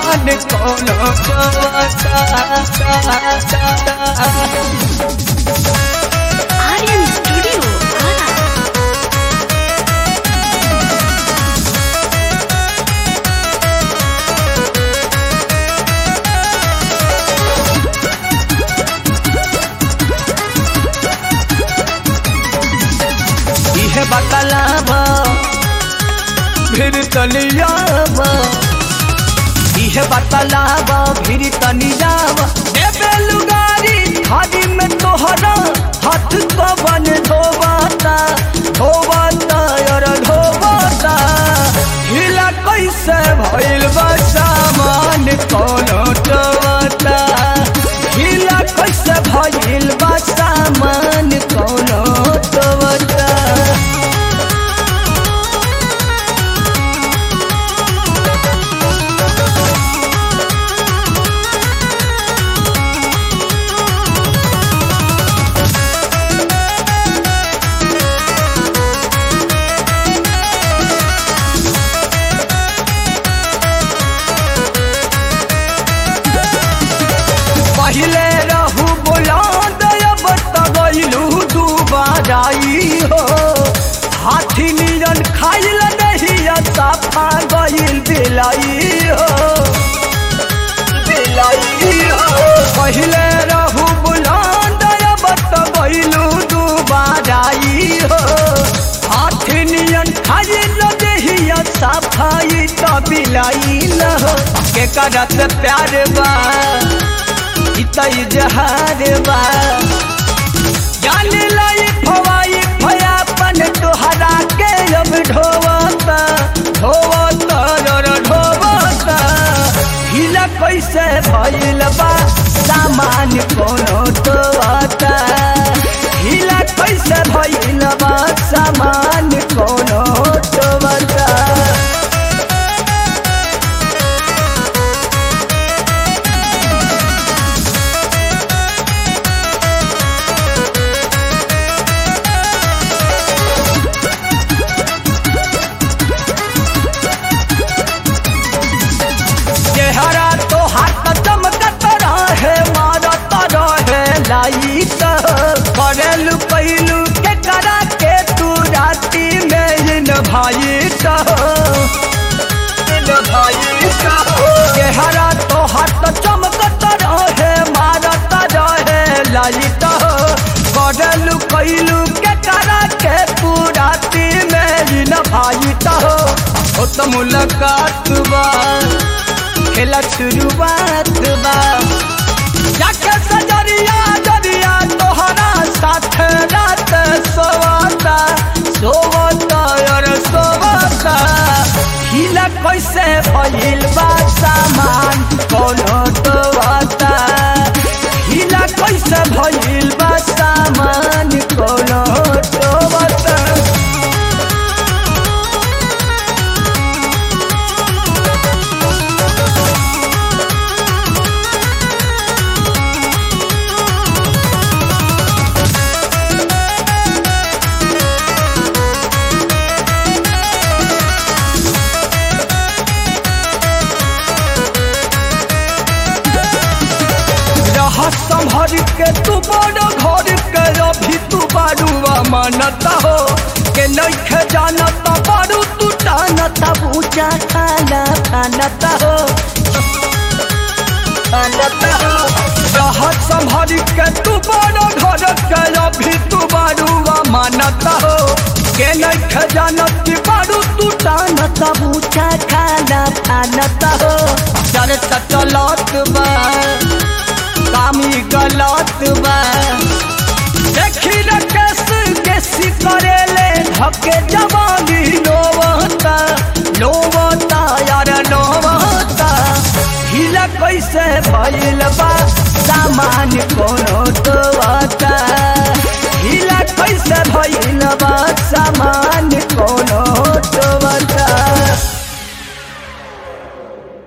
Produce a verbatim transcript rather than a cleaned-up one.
सामान कोनो चवता आर्यन स्टूडियो आरा। इहे बतलावा फिर तनियावा इहे बतलावा फिर तनियावा ए बेलुगारी खादी में तोहरा हाथ पवन धोवाता धोवाता और धोवाता हिला कैसे भइल बा सामान कोनो टवाता हिला कैसे भइल बा सामान कोनो टवाता पहले रहू बुलंद अब तगलू दुबाराई हो हाथी नियन खाइल नहीं साफा गईल बिलाई हो बिलाई हो पहले रहू बुलंद अब तगलू दुबाराई हो हाथी नियन खाइल नहीं साफाई तो बिलाई हो के करत प्यार बा इतई जहार बा जान लाई फवाई फयापन तोहरा के अब ढोवता ढोवता और ढोवता हिला कैसे भइल बा सामान कोनो टोवता हिला कैसे भइल बा सामान कोनो टोवता चेहरा तो हाथ चमकत रहे मारत रहे लाइट करेलू कैलू के करा के तू राती में इन भाई चेहरा तो हाथ चमकत रहे मारत रहे लाइट करेलू कैलू के करा के तू राती में इन भाई हो तो मुलाकात बा खेला शुरुआत बा जाके सजरिया जरिया तोहरा साथ रात सोवता सोवता और सोवता हिला कैसे भइल बा सामान कोनो टोवता हिला कैसे भइल बा सामान कोनो टोवता संभर के तू बड़ घर के अभी तू बारूआ मानता हो के नहीं जानता बारू तू टानता पूजा खाना खानता हो संभर के तू बड़ घर के अभी तू बारूआ मानता हो के नहीं जानती बारू तू टानता पूजा खाना खानता हो चल चलत बा कामी गलत बा देखी रकेश केसी करेले धके जवानी लोवता लोवता यार लोवता हिला कैसे भइल बा सामान कोनो टोवता हिला कैसे भइल बा सामान कोनो टोवता।